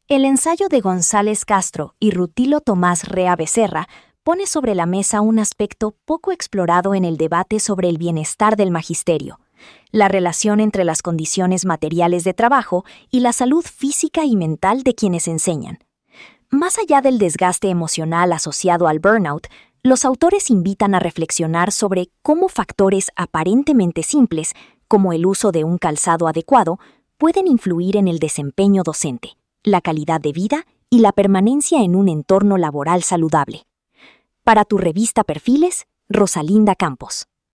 El ensayo de González Castro y Rutilo Tomás Rea Becerra pone sobre la mesa un aspecto poco explorado en el debate sobre el bienestar del magisterio: la relación entre las condiciones materiales de trabajo y la salud física y mental de quienes enseñan. Más allá del desgaste emocional asociado al burnout, los autores invitan a reflexionar sobre cómo factores aparentemente simples, como el uso de un calzado adecuado, pueden influir en el desempeño docente, la calidad de vida y la permanencia en un entorno laboral saludable. Para tu revista Perfiles, Rosalinda Campos.